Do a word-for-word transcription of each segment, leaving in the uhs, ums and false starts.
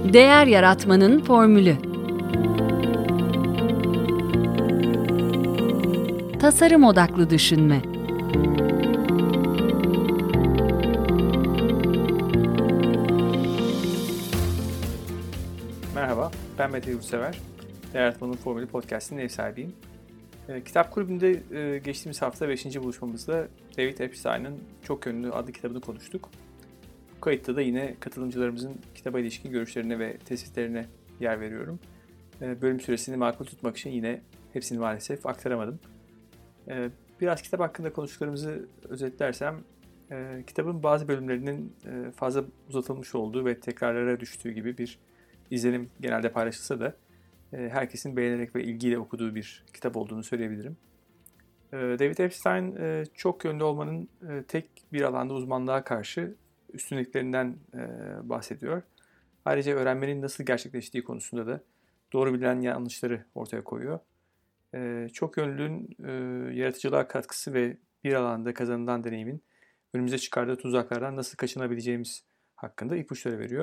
Değer yaratmanın formülü. Tasarım odaklı düşünme. Merhaba, ben Mete Yurtsever. Değer Yaratmanın Formülü Podcast'inin ev sahibiyim. E, Kitap Kulübü'nde e, geçtiğimiz hafta beşinci buluşmamızda David Epstein'ın Çok Yönlü adlı kitabını konuştuk. Bu kayıtta da yine katılımcılarımızın kitaba ilişkin görüşlerine ve tespitlerine yer veriyorum. E, bölüm süresini makul tutmak için yine hepsini maalesef aktaramadım. E, biraz kitap hakkında konuştuklarımızı özetlersem, e, kitabın bazı bölümlerinin e, fazla uzatılmış olduğu ve tekrarlara düştüğü gibi bir izlenim genelde paylaşılsa da herkesin beğenerek ve ilgiyle okuduğu bir kitap olduğunu söyleyebilirim. David Epstein çok yönlü olmanın tek bir alanda uzmanlığa karşı üstünlüklerinden bahsediyor. Ayrıca öğrenmenin nasıl gerçekleştiği konusunda da doğru bilinen yanlışları ortaya koyuyor. Çok yönlülüğün yaratıcılığa katkısı ve bir alanda kazanılan deneyimin önümüze çıkardığı tuzaklardan nasıl kaçınabileceğimiz hakkında ipuçları veriyor.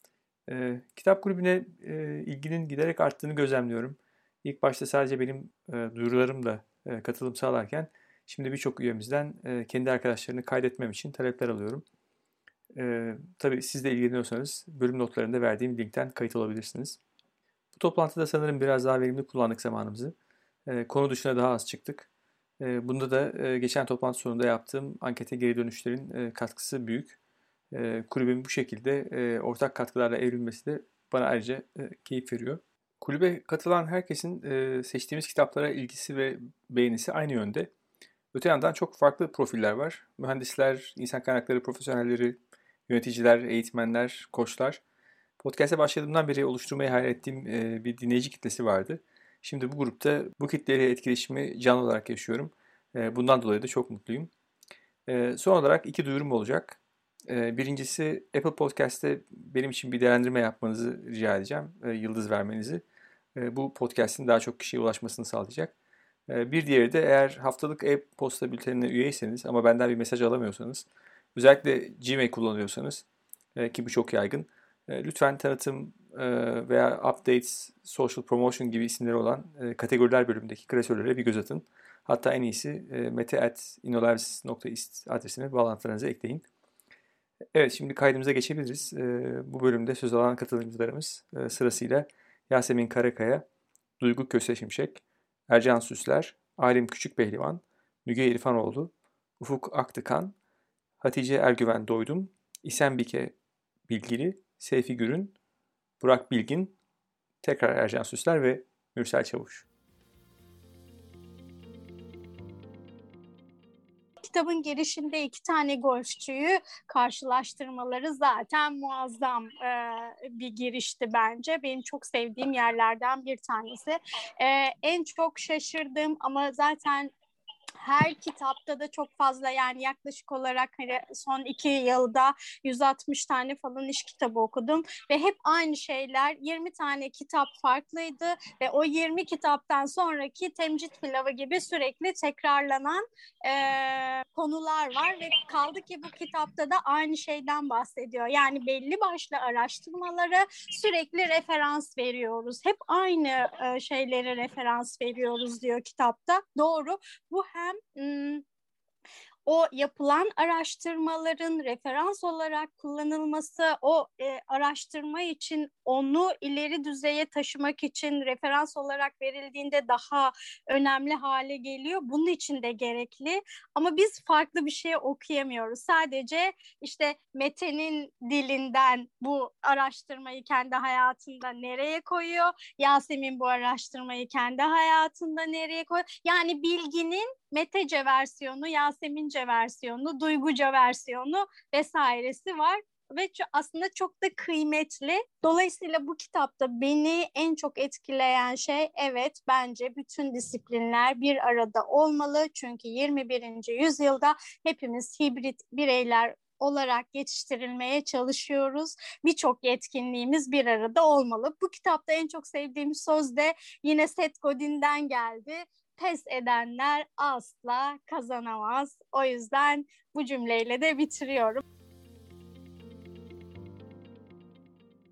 E, kitap kulübüne e, ilginin giderek arttığını gözlemliyorum. İlk başta sadece benim e, duyurularımla e, katılım sağlarken şimdi birçok üyemizden e, kendi arkadaşlarını kaydetmem için talepler alıyorum. E, tabii siz de ilgileniyorsanız bölüm notlarında verdiğim linkten kayıt olabilirsiniz. Bu toplantıda sanırım biraz daha verimli kullandık zamanımızı. E, konu dışına daha az çıktık. E, bunda da e, geçen toplantı sonunda yaptığım ankete geri dönüşlerin e, katkısı büyük. E, kulübün bu şekilde e, ortak katkılarla evrilmesi de bana ayrıca e, keyif veriyor. Kulübe katılan herkesin e, seçtiğimiz kitaplara ilgisi ve beğenisi aynı yönde. Öte yandan çok farklı profiller var. Mühendisler, insan kaynakları profesyonelleri, yöneticiler, eğitmenler, koçlar. Podcast'e başladığımdan beri oluşturmayı hayal ettiğim e, bir dinleyici kitlesi vardı. Şimdi bu grupta bu kitleyle etkileşimi canlı olarak yaşıyorum. E, bundan dolayı da çok mutluyum. E, son olarak iki duyurum olacak. Birincisi, Apple Podcast'te benim için bir değerlendirme yapmanızı rica edeceğim. Yıldız vermenizi. Bu podcast'in daha çok kişiye ulaşmasını sağlayacak. Bir diğeri de eğer haftalık e-posta bültenine üyeyseniz ama benden bir mesaj alamıyorsanız, özellikle Gmail kullanıyorsanız ki bu çok yaygın, lütfen tanıtım veya updates, social promotion gibi isimleri olan kategoriler bölümündeki klasörlere bir göz atın. Hatta en iyisi mete at inolabs nokta ist adresine bağlantılarınızı ekleyin. Evet, şimdi kaydımıza geçebiliriz. Bu bölümde söz alan katılımcılarımız sırasıyla Yasemin Karakaya, Duygu Köse Şimşek, Ercan Süsler, Alim Küçükpehlivan, Müge İrfanoğlu, Ufuk Aktıkan, Hatice Ergüven Doydum, İsen Bike Bilgili, Seyfi Gürün, Burak Bilgin, tekrar Ercan Süsler ve Mürsel Çavuş. Kitabın girişinde iki tane golfçüyü karşılaştırmaları zaten muazzam e, bir girişti bence. Benim çok sevdiğim yerlerden bir tanesi. E, en çok şaşırdığım ama zaten her kitapta da çok fazla, yani yaklaşık olarak hani son iki yılda yüz altmış tane falan iş kitabı okudum ve hep aynı şeyler, yirmi tane kitap farklıydı ve o yirmi kitaptan sonraki Temcit Pilavı gibi sürekli tekrarlanan e, konular var ve kaldı ki bu kitapta da aynı şeyden bahsediyor. Yani belli başlı araştırmaları sürekli referans veriyoruz. Hep aynı e, şeylere referans veriyoruz diyor kitapta. Doğru. Bu hem ım, o yapılan araştırmaların referans olarak kullanılması, o e, araştırma için onu ileri düzeye taşımak için referans olarak verildiğinde daha önemli hale geliyor. Bunun için de gerekli. Ama biz farklı bir şey okuyamıyoruz. Sadece işte Mete'nin dilinden bu araştırmayı kendi hayatında nereye koyuyor? Yasemin bu araştırmayı kendi hayatında nereye koyuyor? Yani bilginin Metece versiyonu, Yasemince versiyonu, Duyguca versiyonu vesairesi var ve aslında çok da kıymetli. Dolayısıyla bu kitapta beni en çok etkileyen şey, evet, bence bütün disiplinler bir arada olmalı. Çünkü yirmi birinci yüzyılda hepimiz hibrit bireyler olarak yetiştirilmeye çalışıyoruz. Birçok yetkinliğimiz bir arada olmalı. Bu kitapta en çok sevdiğim söz de yine Seth Godin'den geldi. Pes edenler asla kazanamaz. O yüzden bu cümleyle de bitiriyorum.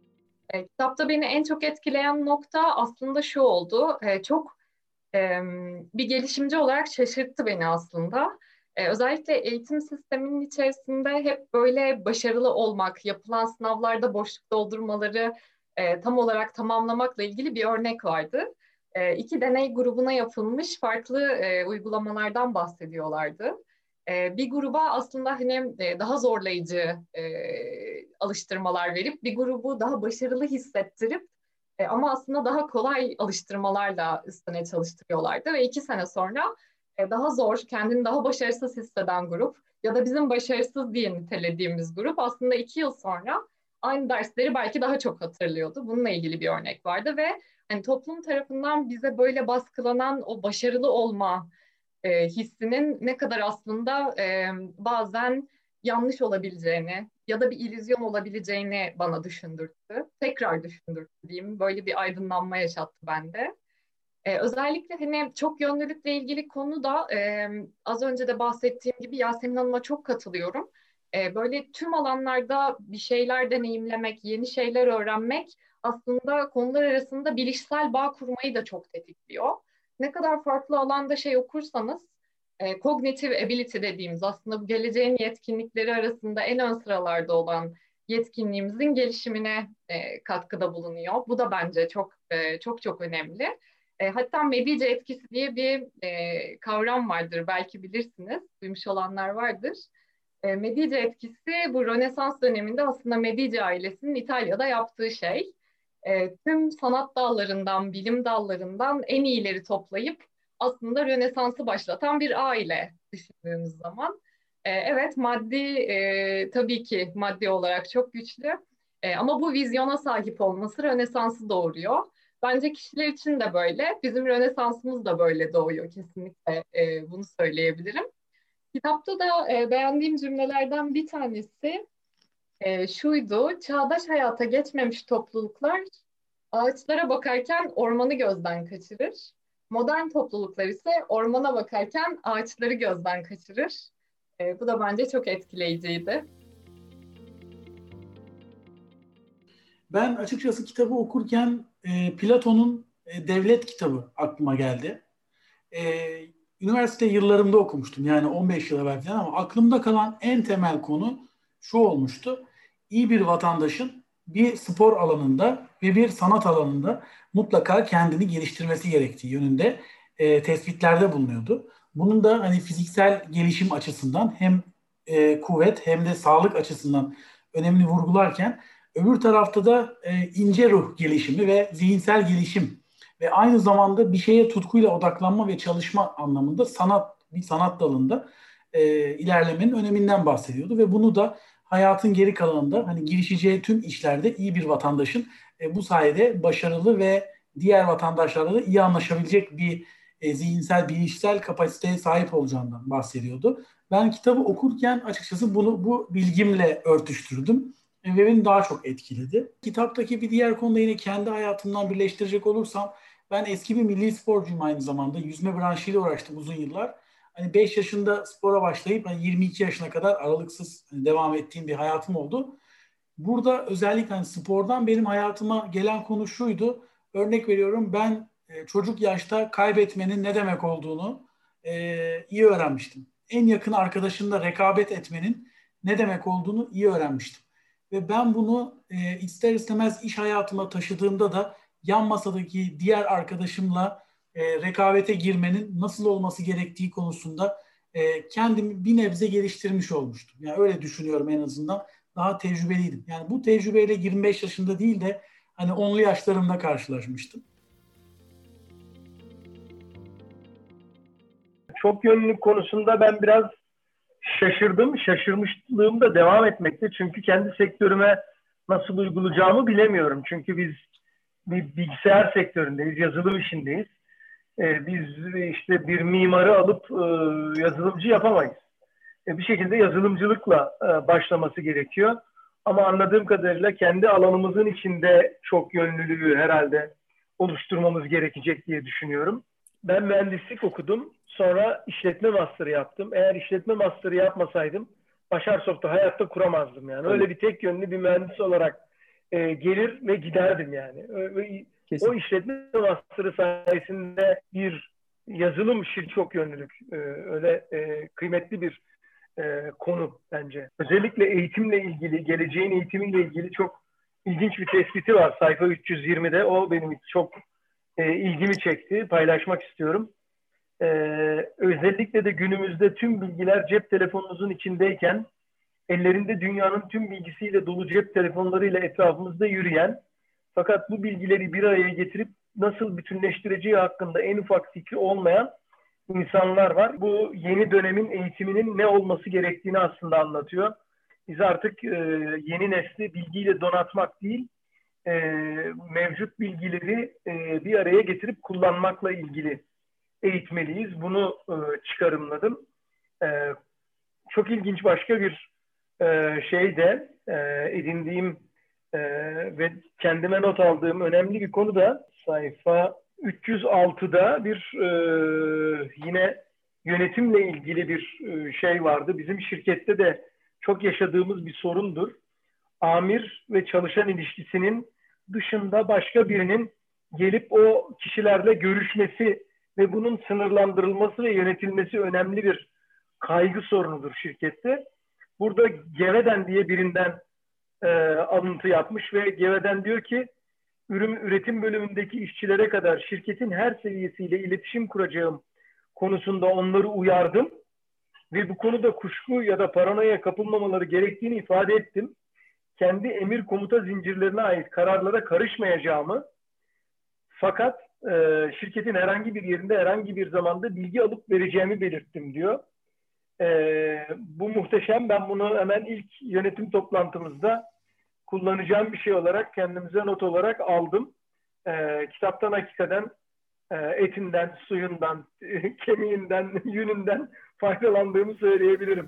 E, kitapta beni en çok etkileyen nokta aslında şu oldu. E, çok e, bir gelişimci olarak şaşırttı beni aslında. E, özellikle eğitim sisteminin içerisinde hep böyle başarılı olmak, yapılan sınavlarda boşluk doldurmaları e, tam olarak tamamlamakla ilgili bir örnek vardı. E, iki deney grubuna yapılmış farklı e, uygulamalardan bahsediyorlardı. E, bir gruba aslında hani e, daha zorlayıcı e, alıştırmalar verip bir grubu daha başarılı hissettirip e, ama aslında daha kolay alıştırmalarla üstüne çalıştırıyorlardı ve iki sene sonra e, daha zor, kendini daha başarısız hisseden grup ya da bizim başarısız diye nitelediğimiz grup aslında iki yıl sonra aynı dersleri belki daha çok hatırlıyordu. Bununla ilgili bir örnek vardı ve hani toplum tarafından bize böyle baskılanan o başarılı olma e, hissinin ne kadar aslında e, bazen yanlış olabileceğini ya da bir illüzyon olabileceğini bana düşündürttü. Tekrar düşündürttü diyeyim. Böyle bir aydınlanma yaşattı bende. Ee, özellikle hani çok yönlülükle ilgili konu da e, az önce de bahsettiğim gibi Yasemin Hanım'a çok katılıyorum. E, böyle tüm alanlarda bir şeyler deneyimlemek, yeni şeyler öğrenmek aslında konular arasında bilişsel bağ kurmayı da çok tetikliyor. Ne kadar farklı alanda şey okursanız, e, cognitive ability dediğimiz aslında bu geleceğin yetkinlikleri arasında en ön sıralarda olan yetkinliğimizin gelişimine e, katkıda bulunuyor. Bu da bence çok e, çok çok önemli. E, hatta Medici etkisi diye bir e, kavram vardır, belki bilirsiniz, duymuş olanlar vardır. E, Medici etkisi bu Rönesans döneminde aslında Medici ailesinin İtalya'da yaptığı şey. E, tüm sanat dallarından, bilim dallarından en iyileri toplayıp aslında Rönesans'ı başlatan bir aile düşündüğümüz zaman. E, evet maddi, e, tabii ki maddi olarak çok güçlü. E, ama bu vizyona sahip olması Rönesans'ı doğuruyor. Bence kişiler için de böyle. Bizim Rönesans'ımız da böyle doğuyor kesinlikle, e, bunu söyleyebilirim. Kitapta da e, beğendiğim cümlelerden bir tanesi e, şuydu. Çağdaş hayata geçmemiş topluluklar ağaçlara bakarken ormanı gözden kaçırır. Modern topluluklar ise ormana bakarken ağaçları gözden kaçırır. E, bu da bence çok etkileyiciydi. Ben açıkçası kitabı okurken e, Platon'un e, Devlet kitabı aklıma geldi. E, üniversite yıllarımda okumuştum, yani on beş yıl evvel falan, ama aklımda kalan en temel konu şu olmuştu. İyi bir vatandaşın bir spor alanında ve bir sanat alanında mutlaka kendini geliştirmesi gerektiği yönünde e, tespitlerde bulunuyordu. Bunun da hani fiziksel gelişim açısından hem e, kuvvet hem de sağlık açısından önemli vurgularken, öbür tarafta da e, ince ruh gelişimi ve zihinsel gelişim ve aynı zamanda bir şeye tutkuyla odaklanma ve çalışma anlamında sanat, bir sanat dalında e, ilerlemenin öneminden bahsediyordu ve bunu da hayatın geri kalanında hani girişeceği tüm işlerde iyi bir vatandaşın e, bu sayede başarılı ve diğer vatandaşlarla da iyi anlaşabilecek bir e, zihinsel, bilişsel kapasiteye sahip olacağından bahsediyordu. Ben kitabı okurken açıkçası bunu bu bilgimle örtüştürdüm ve beni daha çok etkiledi. Kitaptaki bir diğer konuda yine kendi hayatımdan birleştirecek olursam, ben eski bir milli sporcuyum aynı zamanda. Yüzme branşıyla uğraştım uzun yıllar. Hani beş yaşında spora başlayıp hani yirmi iki yaşına kadar aralıksız hani devam ettiğim bir hayatım oldu. Burada özellikle hani spordan benim hayatıma gelen konu şuydu. Örnek veriyorum, ben e, çocuk yaşta kaybetmenin ne demek olduğunu e, iyi öğrenmiştim. En yakın arkadaşınla rekabet etmenin ne demek olduğunu iyi öğrenmiştim. Ve ben bunu e, ister istemez iş hayatıma taşıdığımda da yan masadaki diğer arkadaşımla e, rekabete girmenin nasıl olması gerektiği konusunda e, kendimi bir nebze geliştirmiş olmuştum. Yani öyle düşünüyorum en azından. Daha tecrübeliydim. Yani bu tecrübeyle yirmi beş yaşında değil de hani onlu yaşlarımda karşılaşmıştım. Çok yönlülük konusunda ben biraz şaşırdım. Şaşırmışlığım da devam etmekte. Çünkü kendi sektörüme nasıl uygulayacağımı bilemiyorum. Çünkü biz bir bilgisayar sektöründeyiz, yazılım işindeyiz. Ee, biz işte bir mimarı alıp e, yazılımcı yapamayız. E, bir şekilde yazılımcılıkla e, başlaması gerekiyor. Ama anladığım kadarıyla kendi alanımızın içinde çok yönlülüğü herhalde oluşturmamız gerekecek diye düşünüyorum. Ben mühendislik okudum. Sonra işletme master'ı yaptım. Eğer işletme master'ı yapmasaydım Başarsoft'u hayatta kuramazdım yani. Öyle bir tek yönlü bir mühendis olarak e, gelir ve giderdim yani. Ve Kesin. o işletme master'ı sayesinde bir yazılım şirketi çok yönlülük. E, öyle e, kıymetli bir e, konu bence. Özellikle eğitimle ilgili, geleceğin eğitimiyle ilgili çok ilginç bir tespiti var sayfa üç yüz yirmide. O benim çok e, ilgimi çekti. Paylaşmak istiyorum. E, özellikle de günümüzde tüm bilgiler cep telefonunuzun içindeyken ellerinde dünyanın tüm bilgisiyle dolu cep telefonlarıyla etrafımızda yürüyen, fakat bu bilgileri bir araya getirip nasıl bütünleştireceği hakkında en ufak fikri olmayan insanlar var. Bu yeni dönemin eğitiminin ne olması gerektiğini aslında anlatıyor. Biz artık e, yeni nesli bilgiyle donatmak değil, e, mevcut bilgileri e, bir araya getirip kullanmakla ilgili eğitmeliyiz. Bunu e, çıkarımladım. E, çok ilginç başka bir e, şey de e, edindiğim e, ve kendime not aldığım önemli bir konu da sayfa üç yüz altıda bir e, yine yönetimle ilgili bir e, şey vardı. Bizim şirkette de çok yaşadığımız bir sorundur. Amir ve çalışan ilişkisinin dışında başka birinin gelip o kişilerle görüşmesi ve bunun sınırlandırılması ve yönetilmesi önemli bir kaygı sorunudur şirkette. Burada Geveden diye birinden e, alıntı yapmış ve Geveden diyor ki, ürün üretim bölümündeki işçilere kadar şirketin her seviyesiyle iletişim kuracağım konusunda onları uyardım ve bu konuda kuşku ya da paranoya kapılmamaları gerektiğini ifade ettim. Kendi emir komuta zincirlerine ait kararlara karışmayacağımı, fakat e, şirketin herhangi bir yerinde herhangi bir zamanda bilgi alıp vereceğimi belirttim diyor. E, bu muhteşem. Ben bunu hemen ilk yönetim toplantımızda kullanacağım bir şey olarak kendimize not olarak aldım. E, kitaptan hakikaten e, etinden, suyundan, e, kemiğinden, yününden faydalandığımı söyleyebilirim.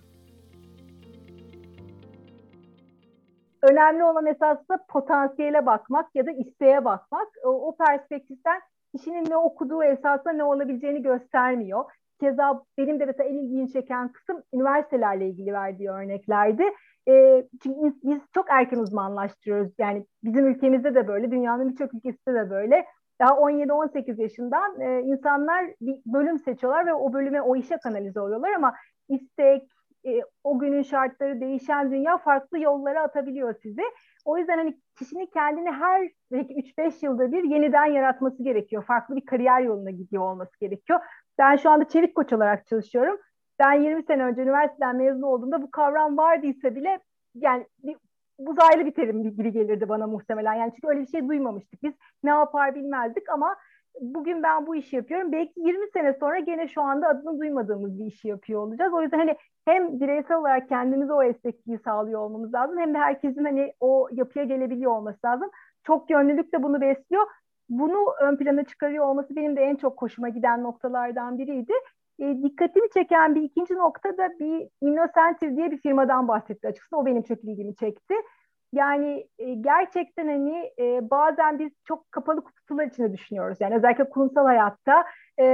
Önemli olan esasında potansiyele bakmak ya da isteğe bakmak. O, o perspektiften kişinin ne okuduğu esasında ne olabileceğini göstermiyor. Keza benim de mesela en ilgimi çeken kısım üniversitelerle ilgili verdiği örneklerdi. E, çünkü biz çok erken uzmanlaştırıyoruz. Yani bizim ülkemizde de böyle, dünyanın birçok ülkesinde de böyle. Daha on yedi on sekiz yaşından e, insanlar bir bölüm seçiyorlar ve o bölüme, o işe kanalize oluyorlar ama istek, e, o günün şartları, değişen dünya farklı yollara atabiliyor sizi. O yüzden hani kişinin kendini her belki üç beş yılda bir yeniden yaratması gerekiyor. Farklı bir kariyer yoluna gidiyor olması gerekiyor. Ben şu anda çevik koç olarak çalışıyorum. Ben yirmi sene önce üniversiteden mezun olduğumda bu kavram vardıysa bile yani bir uzaylı bir terim gibi gelirdi bana muhtemelen. Yani çünkü öyle bir şey duymamıştık. Biz ne yapar bilmezdik ama bugün ben bu işi yapıyorum. Belki yirmi sene sonra gene şu anda adını duymadığımız bir işi yapıyor olacağız. O yüzden hani hem bireysel olarak kendimize o esnekliği sağlıyor olmamız lazım, hem de herkesin hani o yapıya gelebiliyor olması lazım. Çok yönlülük de bunu besliyor. Bunu ön plana çıkarıyor olması benim de en çok hoşuma giden noktalardan biriydi. E, dikkatimi çeken bir ikinci nokta da bir Innocentive diye bir firmadan bahsetti açıkçası. O benim çok ilgimi çekti. Yani e, gerçekten hani e, bazen biz çok kapalı kutular içinde düşünüyoruz. Yani özellikle kurumsal hayatta e,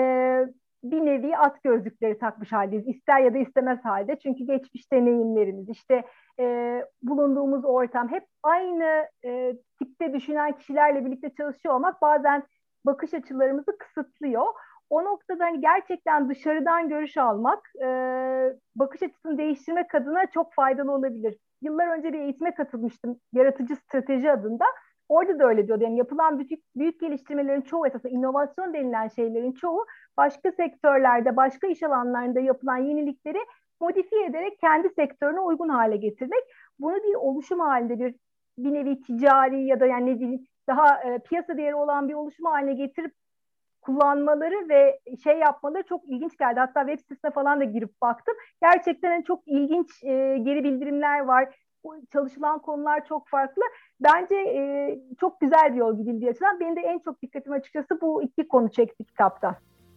bir nevi at gözlükleri takmış haldeyiz. İster ya da istemez halde. Çünkü geçmiş deneyimlerimiz, işte e, bulunduğumuz ortam hep aynı e, tipte düşünen kişilerle birlikte çalışıyor olmak bazen bakış açılarımızı kısıtlıyor. O noktada hani gerçekten dışarıdan görüş almak e, bakış açısını değiştirmek adına çok faydalı olabilir. Yıllar önce bir eğitime katılmıştım, yaratıcı strateji adında. Orada da öyle diyordu. Yani yapılan büyük, büyük geliştirmelerin çoğu, esasında inovasyon denilen şeylerin çoğu başka sektörlerde, başka iş alanlarında yapılan yenilikleri modifiye ederek kendi sektörüne uygun hale getirmek. Bunu bir oluşum halinde, bir bir nevi ticari ya da yani ne diyeyim, daha e, piyasa değeri olan bir oluşum haline getirip kullanmaları ve şey yapmaları çok ilginç geldi. Hatta web sitesine falan da girip baktım. Gerçekten çok ilginç e, geri bildirimler var. Çalışılan konular çok farklı. Bence e, çok güzel bir yol gidildiği açıdan. Benim de en çok dikkatim açıkçası bu iki konu çekti kitapta.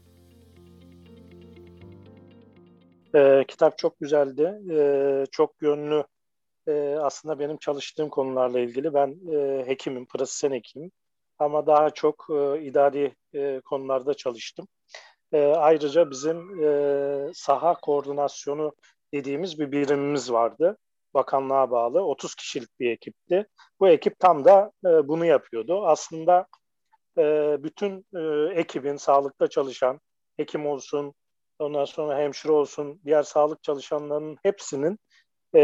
E, kitap çok güzeldi. E, çok yönlü. E, aslında benim çalıştığım konularla ilgili. Ben e, hekimim, pratisyen hekimim. Ama daha çok e, idari e, konularda çalıştım. E, ayrıca bizim e, saha koordinasyonu dediğimiz bir birimimiz vardı. bakanlığa bağlı otuz kişilik bir ekipti. Bu ekip tam da e, bunu yapıyordu. Aslında e, bütün e, ekibin, sağlıkta çalışan hekim olsun, ondan sonra hemşire olsun, diğer sağlık çalışanlarının hepsinin e,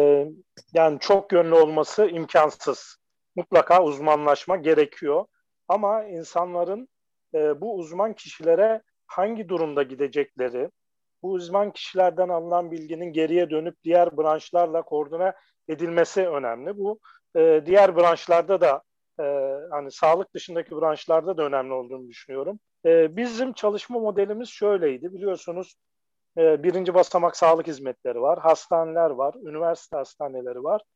yani çok yönlü olması imkansız. Mutlaka uzmanlaşma gerekiyor. Ama insanların e, bu uzman kişilere hangi durumda gidecekleri, bu uzman kişilerden alınan bilginin geriye dönüp diğer branşlarla koordine edilmesi önemli. Bu e, diğer branşlarda da e, hani sağlık dışındaki branşlarda da önemli olduğunu düşünüyorum. E, bizim çalışma modelimiz şöyleydi. Biliyorsunuz e, birinci basamak sağlık hizmetleri var, hastaneler var, üniversite hastaneleri var,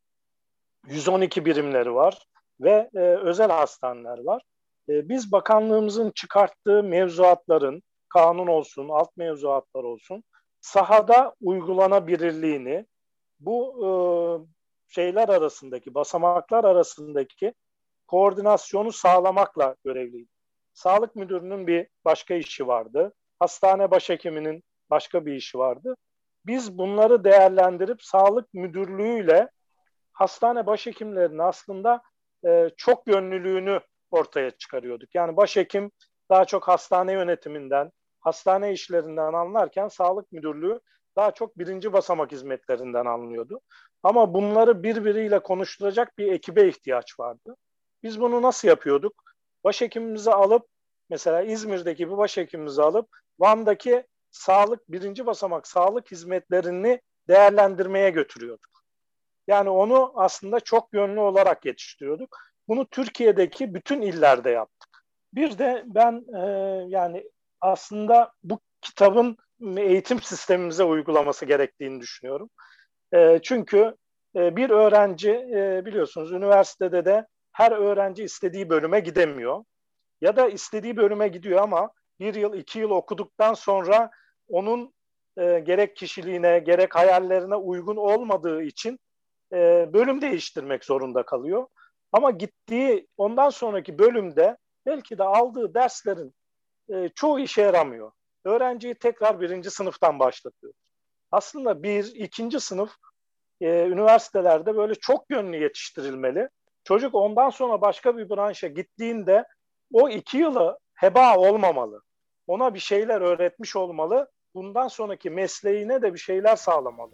yüz on iki birimleri var ve e, özel hastaneler var. E, biz bakanlığımızın çıkarttığı mevzuatların, kanun olsun, alt mevzuatlar olsun, sahada uygulanabilirliğini, bu e, şeyler arasındaki, basamaklar arasındaki koordinasyonu sağlamakla görevliydi. Sağlık müdürünün bir başka işi vardı. Hastane başhekiminin başka bir işi vardı. Biz bunları değerlendirip sağlık müdürlüğüyle hastane başhekimlerinin aslında e, çok yönlülüğünü ortaya çıkarıyorduk. Yani başhekim daha çok hastane yönetiminden, hastane işlerinden anlarken sağlık müdürlüğü daha çok birinci basamak hizmetlerinden anlıyordu. Ama bunları birbiriyle konuşturacak bir ekibe ihtiyaç vardı. Biz bunu nasıl yapıyorduk? Başhekimimizi alıp, mesela İzmir'deki bir başhekimimizi alıp Van'daki sağlık, birinci basamak sağlık hizmetlerini değerlendirmeye götürüyorduk. Yani onu aslında çok yönlü olarak yetiştiriyorduk. Bunu Türkiye'deki bütün illerde yaptık. Bir de ben e, yani aslında bu kitabın eğitim sistemimize uygulaması gerektiğini düşünüyorum. E, çünkü e, bir öğrenci e, biliyorsunuz üniversitede de her öğrenci istediği bölüme gidemiyor. Ya da istediği bölüme gidiyor ama bir yıl, iki yıl okuduktan sonra onun e, gerek kişiliğine, gerek hayallerine uygun olmadığı için e, bölüm değiştirmek zorunda kalıyor. Ama gittiği ondan sonraki bölümde belki de aldığı derslerin e, çoğu işe yaramıyor. Öğrenciyi tekrar birinci sınıftan başlatıyor. Aslında bir, ikinci sınıf e, üniversitelerde böyle çok yönlü yetiştirilmeli. Çocuk ondan sonra başka bir branşa gittiğinde o iki yılı heba olmamalı. Ona bir şeyler öğretmiş olmalı. Bundan sonraki mesleğine de bir şeyler sağlamalı.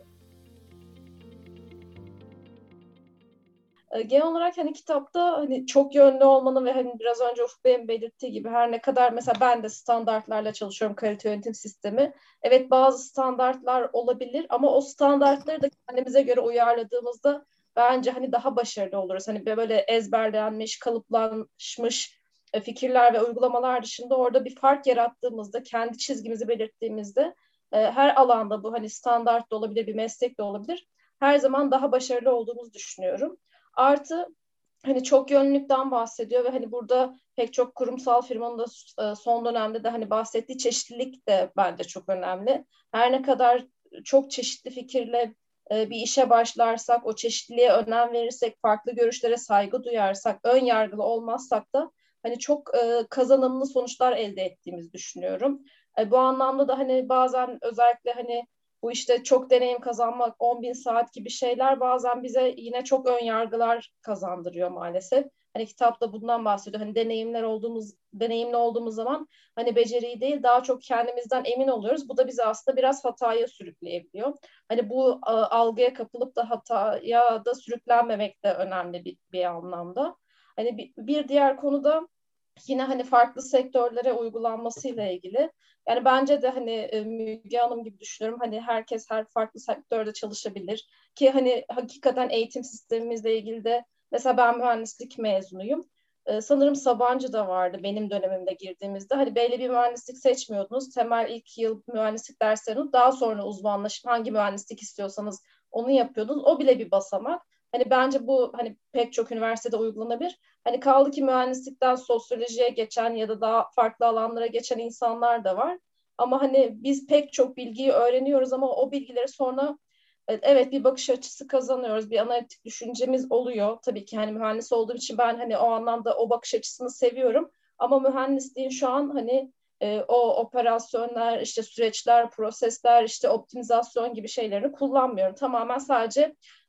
Genel olarak hani kitapta hani çok yönlü olmanın ve hani biraz önce Ufuk Bey'in belirttiği gibi her ne kadar mesela ben de standartlarla çalışıyorum, kalite yönetim sistemi. Evet, bazı standartlar olabilir ama o standartları da kendimize göre uyarladığımızda bence hani daha başarılı oluruz. Hani böyle ezberlenmiş, kalıplaşmış fikirler ve uygulamalar dışında orada bir fark yarattığımızda, kendi çizgimizi belirttiğimizde her alanda bu hani standart da olabilir, bir meslek de olabilir. Her zaman daha başarılı olduğumuzu düşünüyorum. Artı hani çok yönlülükten bahsediyor ve hani burada pek çok kurumsal firmanın da son dönemde de hani bahsettiği çeşitlilik de bence çok önemli. Her ne kadar çok çeşitli fikirle bir işe başlarsak, o çeşitliliğe önem verirsek, farklı görüşlere saygı duyarsak, ön yargılı olmazsak da hani çok kazanımlı sonuçlar elde ettiğimizi düşünüyorum. Bu anlamda da hani bazen özellikle hani bu işte çok deneyim kazanmak, on bin saat gibi şeyler bazen bize yine çok ön yargılar kazandırıyor maalesef. Hani kitapta bundan bahsediyor. Hani deneyimler olduğumuz, deneyimli olduğumuz zaman hani beceriyi değil daha çok kendimizden emin oluyoruz. Bu da bizi aslında biraz hataya sürükleyebiliyor. Hani bu algıya kapılıp da hataya da sürüklenmemek de önemli bir, bir anlamda. Hani bir, bir diğer konu da yine hani farklı sektörlere uygulanmasıyla ilgili. Yani bence de hani Müge Hanım gibi düşünüyorum. Hani herkes her farklı sektörde çalışabilir. Ki hani hakikaten eğitim sistemimizle ilgili de mesela ben mühendislik mezunuyum. Ee, sanırım Sabancı'da vardı benim dönemimde girdiğimizde. Hani belli bir mühendislik seçmiyordunuz. Temel ilk yıl mühendislik derslerini daha sonra uzmanlaşıp hangi mühendislik istiyorsanız onu yapıyordunuz. O bile bir basamak. Hani bence bu hani pek çok üniversitede uygulanabilir. Hani kaldı ki mühendislikten sosyolojiye geçen ya da daha farklı alanlara geçen insanlar da var. Ama hani biz pek çok bilgiyi öğreniyoruz ama o bilgileri sonra evet bir bakış açısı kazanıyoruz. Bir analitik düşüncemiz oluyor. Tabii ki hani mühendis olduğum için ben hani o anlamda o bakış açısını seviyorum. Ama mühendisliğin şu an hani e, o operasyonlar, işte süreçler, prosesler, işte optimizasyon gibi şeylerini kullanmıyorum. Tamamen sadece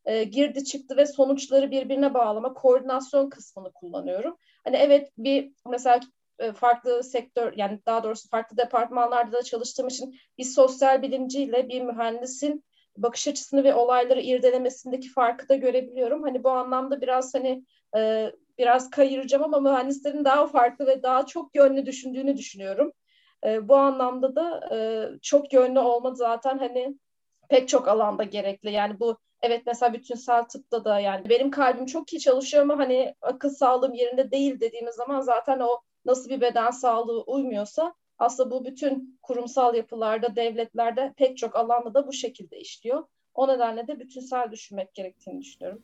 e, girdi çıktı ve sonuçları birbirine bağlama, koordinasyon kısmını kullanıyorum. Hani evet bir mesela e, farklı sektör, yani daha doğrusu farklı departmanlarda da çalıştığım için bir sosyal bilimciyle bir mühendisin bakış açısını ve olayları irdelemesindeki farkı da görebiliyorum. Hani bu anlamda biraz hani e, biraz kayıracağım ama mühendislerin daha farklı ve daha çok yönlü düşündüğünü düşünüyorum. E, bu anlamda da e, çok yönlü olma zaten hani pek çok alanda gerekli. Yani bu evet mesela bütünsel tıpta da yani benim kalbim çok iyi çalışıyor ama hani akıl sağlığım yerinde değil dediğimiz zaman zaten o nasıl bir beden sağlığı uymuyorsa aslında bu bütün kurumsal yapılarda, devletlerde pek çok alanda da bu şekilde işliyor. O nedenle de bütünsel düşünmek gerektiğini düşünüyorum.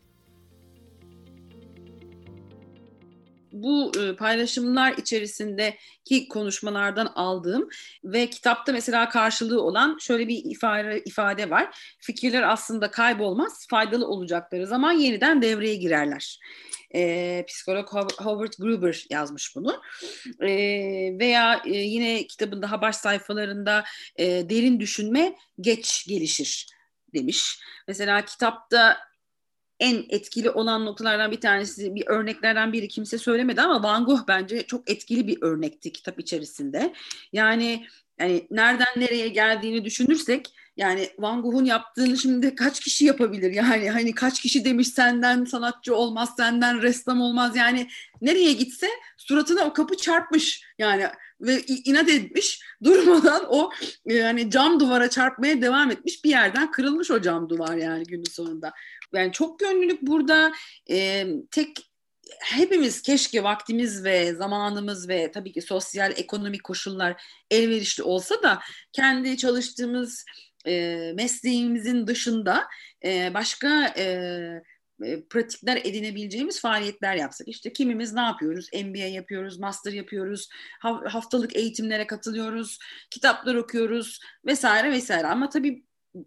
Bu e, paylaşımlar içerisindeki konuşmalardan aldığım ve kitapta mesela karşılığı olan şöyle bir ifade, ifade var. Fikirler aslında kaybolmaz, faydalı olacakları zaman yeniden devreye girerler. E, psikolog Howard Gruber yazmış bunu. E, veya e, yine kitabın daha baş sayfalarında e, derin düşünme geç gelişir demiş. Mesela kitapta en etkili olan noktalardan bir tanesi, bir örneklerden biri kimse söylemedi ama Van Gogh bence çok etkili bir örnekti kitap içerisinde. Yani yani nereden nereye geldiğini düşünürsek yani Van Gogh'un yaptığını şimdi kaç kişi yapabilir? Yani hani kaç kişi demiş senden sanatçı olmaz, senden ressam olmaz. Yani nereye gitse suratına o kapı çarpmış yani ve inat etmiş, durmadan o yani cam duvara çarpmaya devam etmiş, bir yerden kırılmış o cam duvar yani günün sonunda. Yani çok gönüllülük burada e, tek hepimiz keşke vaktimiz ve zamanımız ve tabii ki sosyal ekonomik koşullar elverişli olsa da kendi çalıştığımız e, mesleğimizin dışında e, başka e, e, pratikler edinebileceğimiz faaliyetler yapsak. İşte kimimiz ne yapıyoruz? M B A yapıyoruz, master yapıyoruz, haftalık eğitimlere katılıyoruz, kitaplar okuyoruz vesaire vesaire. Ama tabii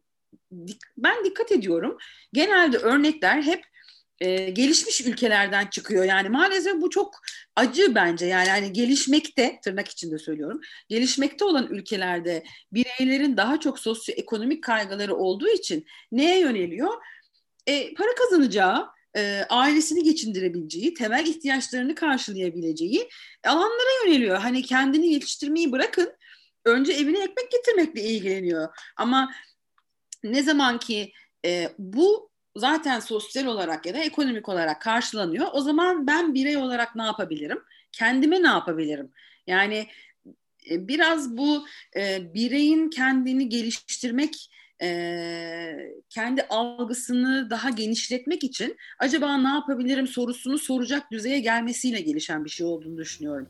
ben dikkat ediyorum. Genelde örnekler hep e, gelişmiş ülkelerden çıkıyor. Yani maalesef bu çok acı bence. Yani hani gelişmekte, tırnak içinde söylüyorum, gelişmekte olan ülkelerde bireylerin daha çok sosyoekonomik kaygıları olduğu için neye yöneliyor? E, para kazanacağı, e, ailesini geçindirebileceği, temel ihtiyaçlarını karşılayabileceği alanlara yöneliyor. Hani kendini yetiştirmeyi bırakın, önce evine ekmek getirmekle ilgileniyor. Ama ne zaman ki e, bu zaten sosyal olarak ya da ekonomik olarak karşılanıyor, o zaman ben birey olarak ne yapabilirim? Kendime ne yapabilirim? Yani e, biraz bu e, bireyin kendini geliştirmek, e, kendi algısını daha genişletmek için acaba ne yapabilirim sorusunu soracak düzeye gelmesiyle gelişen bir şey olduğunu düşünüyorum.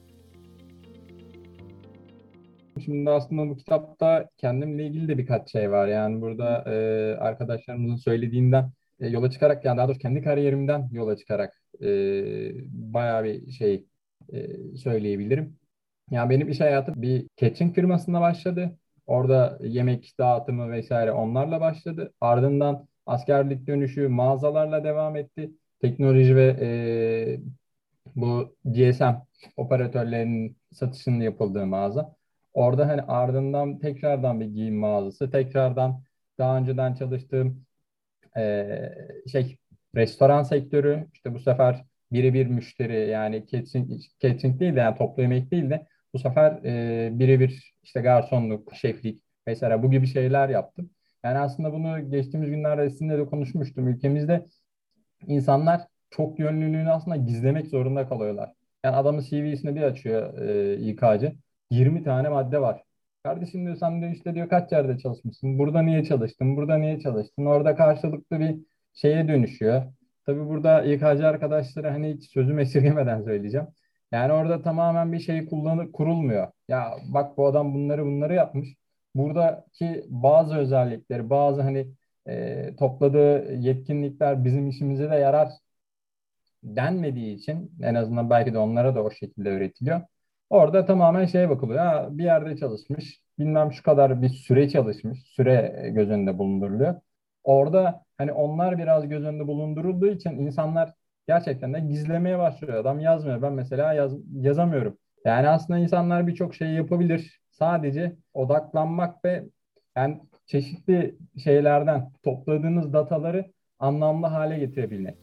Şimdi aslında bu kitapta kendimle ilgili de birkaç şey var. Yani burada e, arkadaşlarımızın söylediğinden e, yola çıkarak, yani daha doğrusu kendi kariyerimden yola çıkarak e, bayağı bir şey e, söyleyebilirim. Yani benim iş hayatım bir catering firmasında başladı. Orada yemek dağıtımı vesaire onlarla başladı. Ardından askerlik dönüşü mağazalarla devam etti. Teknoloji ve e, bu G S M operatörlerinin satışının yapıldığı mağaza. Orada hani ardından tekrardan bir giyim mağazası, tekrardan daha önceden çalıştığım e, şey restoran sektörü, işte bu sefer birebir müşteri, yani catering, catering değil de, yani toplu yemek değil de bu sefer e, birebir işte garsonluk, şeflik vesaire bu gibi şeyler yaptım. Yani aslında bunu geçtiğimiz günlerde sizinle de konuşmuştum. Ülkemizde insanlar çok yönlülüğünü aslında gizlemek zorunda kalıyorlar. Yani adamın C V'sini bir açıyor e, İK'cı. yirmi tane madde var. Kardeşim diyor, sen diyor işte diyor kaç yerde çalışmışsın? Burada niye çalıştın? Burada niye çalıştın? Orada karşılıklı bir şeye dönüşüyor. Tabii burada İK'cı arkadaşlara hani hiç sözümü esirgemeden söyleyeceğim. Yani orada tamamen bir şey kullanı kurulmuyor. Ya bak, bu adam bunları bunları yapmış. Buradaki bazı özellikleri, bazı hani e, topladığı yetkinlikler bizim işimize de yarar denmediği için, en azından belki de onlara da o şekilde öğretiliyor. Orada tamamen şeye bakılıyor. Ha, bir yerde çalışmış, bilmem şu kadar bir süre çalışmış, süre göz önünde bulunduruluyor. Orada hani onlar biraz göz önünde bulundurulduğu için insanlar gerçekten de gizlemeye başlıyor. Adam yazmıyor. Ben mesela yaz, yazamıyorum. Yani aslında insanlar birçok şey yapabilir. Sadece odaklanmak ve yani çeşitli şeylerden topladığınız dataları anlamlı hale getirebilmek.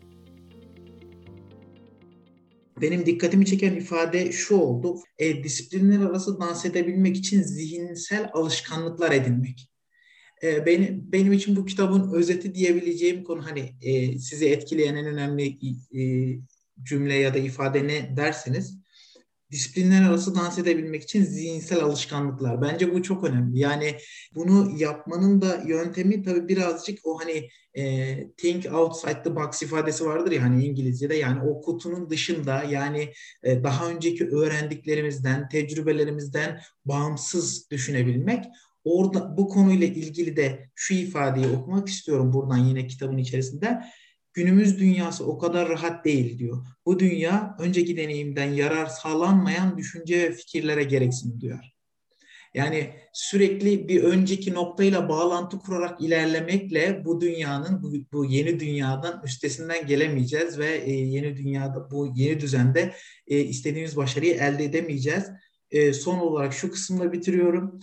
Benim dikkatimi çeken ifade şu oldu. E, disiplinler arası dans edebilmek için zihinsel alışkanlıklar edinmek. E, benim, benim için bu kitabın özeti diyebileceğim konu hani e, sizi etkileyen en önemli e, cümle ya da ifade ne derseniz disiplinler arası dans edebilmek için zihinsel alışkanlıklar. Bence bu çok önemli. Yani bunu yapmanın da yöntemi tabii birazcık o hani e, think outside the box ifadesi vardır ya hani İngilizce'de. Yani o kutunun dışında yani e, daha önceki öğrendiklerimizden, tecrübelerimizden bağımsız düşünebilmek. Orada bu konuyla ilgili de şu ifadeyi okumak istiyorum buradan yine kitabın içerisinde. Günümüz dünyası o kadar rahat değil diyor. Bu dünya önceki deneyimden yarar sağlanmayan düşünce ve fikirlere gereksinim duyar. Yani sürekli bir önceki noktayla bağlantı kurarak ilerlemekle bu dünyanın, bu, bu yeni dünyadan üstesinden gelemeyeceğiz ve e, yeni dünyada, bu yeni düzende e, istediğimiz başarıyı elde edemeyeceğiz. E, son olarak şu kısımla bitiriyorum.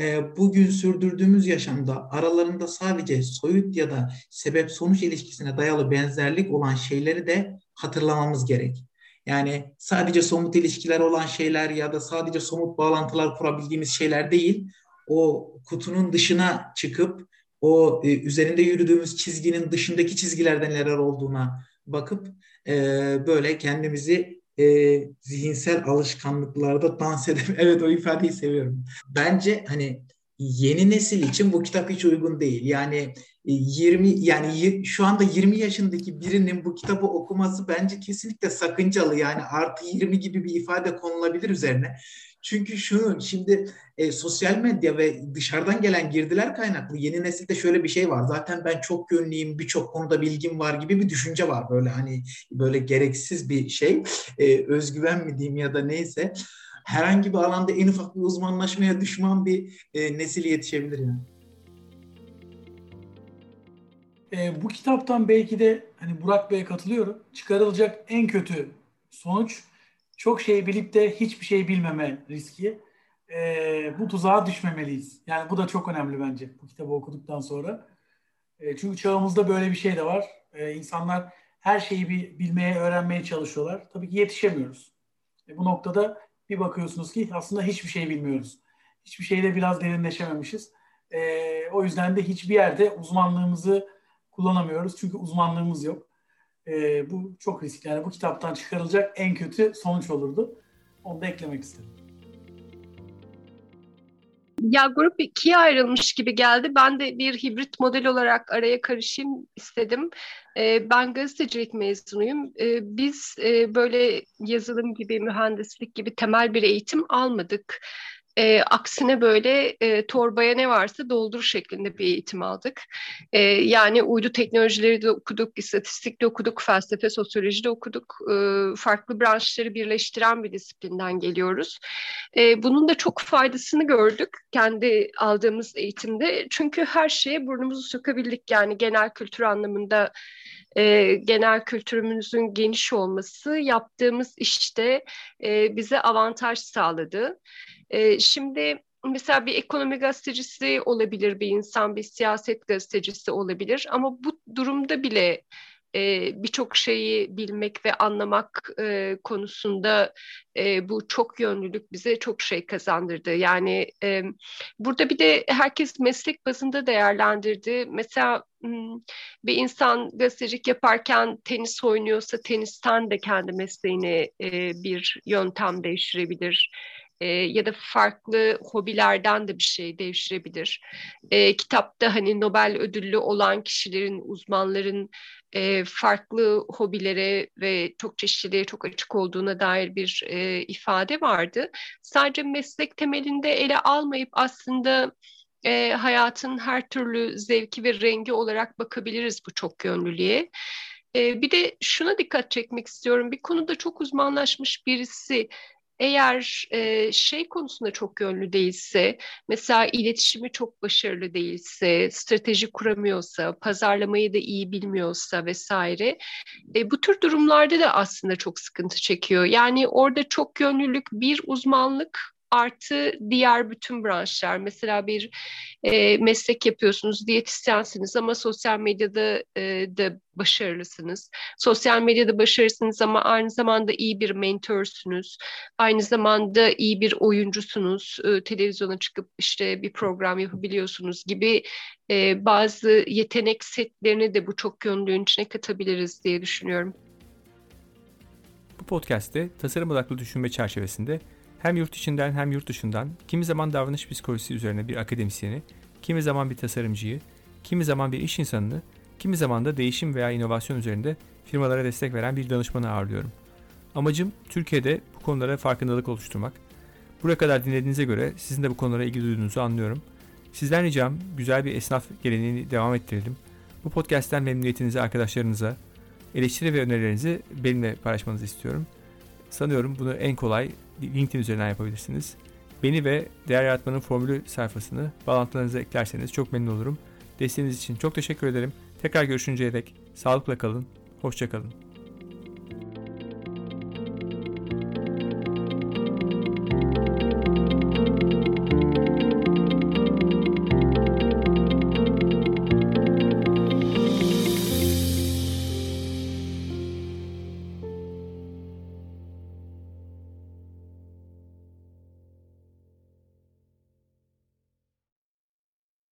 Bugün sürdürdüğümüz yaşamda aralarında sadece soyut ya da sebep-sonuç ilişkisine dayalı benzerlik olan şeyleri de hatırlamamız gerek. Yani sadece somut ilişkiler olan şeyler ya da sadece somut bağlantılar kurabildiğimiz şeyler değil, o kutunun dışına çıkıp o e, üzerinde yürüdüğümüz çizginin dışındaki çizgilerden neler olduğuna bakıp e, böyle kendimizi E, zihinsel alışkanlıklarda dans edip evet o ifadeyi seviyorum. Bence hani yeni nesil için bu kitap hiç uygun değil. Yani yirmi yani şu anda yirmi yaşındaki birinin bu kitabı okuması bence kesinlikle sakıncalı. Yani artı yirmi gibi bir ifade konulabilir üzerine. Çünkü şunun şimdi e, sosyal medya ve dışarıdan gelen girdiler kaynaklı yeni nesilde şöyle bir şey var. Zaten ben çok yönlüyüm, birçok konuda bilgim var gibi bir düşünce var. Böyle hani böyle gereksiz bir şey. E, özgüven mi diyeyim ya da neyse. Herhangi bir alanda en ufak bir uzmanlaşmaya düşman bir e, nesil yetişebilir yani. E, bu kitaptan belki de hani Burak Bey'e katılıyorum. Çıkarılacak en kötü sonuç çok şey bilip de hiçbir şey bilmeme riski. E, bu tuzağa düşmemeliyiz. Yani bu da çok önemli bence bu kitabı okuduktan sonra. E, çünkü çağımızda böyle bir şey de var. E, insanlar her şeyi bir, bilmeye, öğrenmeye çalışıyorlar. Tabii ki yetişemiyoruz. E, bu noktada bir bakıyorsunuz ki aslında hiçbir şey bilmiyoruz. Hiçbir şeyde biraz derinleşememişiz. E, o yüzden de hiçbir yerde uzmanlığımızı kullanamıyoruz. Çünkü uzmanlığımız yok. E, bu çok riskli. Yani bu kitaptan çıkarılacak en kötü sonuç olurdu. Onu da eklemek istedim. Ya grup ikiye ayrılmış gibi geldi. Ben de bir hibrit model olarak araya karışayım istedim. Ee, ben gazetecilik mezunuyum. Ee, biz e, böyle yazılım gibi, mühendislik gibi temel bir eğitim almadık. E, aksine böyle e, torbaya ne varsa doldur şeklinde bir eğitim aldık. E, yani uydu teknolojileri de okuduk, istatistik de okuduk, felsefe, sosyoloji de okuduk. E, farklı branşları birleştiren bir disiplinden geliyoruz. E, bunun da çok faydasını gördük kendi aldığımız eğitimde. Çünkü her şeye burnumuzu sokabildik. Yani genel kültür anlamında e, genel kültürümüzün geniş olması yaptığımız işte e, bize avantaj sağladı. Ee, şimdi mesela bir ekonomi gazetecisi olabilir bir insan, bir siyaset gazetecisi olabilir ama bu durumda bile e, birçok şeyi bilmek ve anlamak e, konusunda e, bu çok yönlülük bize çok şey kazandırdı. Yani e, burada bir de herkes meslek bazında değerlendirdi. Mesela bir insan gazetecilik yaparken tenis oynuyorsa tenisten de kendi mesleğini e, bir yöntem değiştirebilir. E, ya da farklı hobilerden de bir şey devşirebilir. E, kitapta hani Nobel ödüllü olan kişilerin, uzmanların e, farklı hobilere ve çok çeşitliliğe çok açık olduğuna dair bir e, ifade vardı. Sadece meslek temelinde ele almayıp aslında e, hayatın her türlü zevki ve rengi olarak bakabiliriz bu çok yönlülüğe. E, bir de şuna dikkat çekmek istiyorum. Bir konuda çok uzmanlaşmış birisi eğer e, şey konusunda çok yönlü değilse, mesela iletişimi çok başarılı değilse, strateji kuramıyorsa, pazarlamayı da iyi bilmiyorsa vesaire, e, bu tür durumlarda da aslında çok sıkıntı çekiyor. Yani orada çok yönlülük bir uzmanlık artı diğer bütün branşlar. Mesela bir e, meslek yapıyorsunuz, diyetisyensiniz ama sosyal medyada e, da başarılısınız. Sosyal medyada başarılısınız ama aynı zamanda iyi bir mentörsünüz. Aynı zamanda iyi bir oyuncusunuz. E, televizyona çıkıp işte bir program yapabiliyorsunuz gibi e, bazı yetenek setlerini de bu çok yönlülüğün içine katabiliriz diye düşünüyorum. Bu podcast'te tasarım odaklı düşünme çerçevesinde hem yurt içinden hem yurt dışından kimi zaman davranış psikolojisi üzerine bir akademisyeni, kimi zaman bir tasarımcıyı, kimi zaman bir iş insanını, kimi zaman da değişim veya inovasyon üzerinde firmalara destek veren bir danışmanı ağırlıyorum. Amacım Türkiye'de bu konulara farkındalık oluşturmak. Buraya kadar dinlediğinize göre sizin de bu konulara ilgi duyduğunuzu anlıyorum. Sizden ricam güzel bir esnaf geleneğini devam ettirelim. Bu podcast'ten memnuniyetinizi arkadaşlarınıza, eleştiri ve önerilerinizi benimle paylaşmanızı istiyorum. Sanıyorum bunu en kolay LinkedIn üzerinden yapabilirsiniz. Beni ve Değer Yaratmanın Formülü sayfasını bağlantılarınıza eklerseniz çok memnun olurum. Desteğiniz için çok teşekkür ederim. Tekrar görüşünceye dek sağlıkla kalın, hoşça kalın.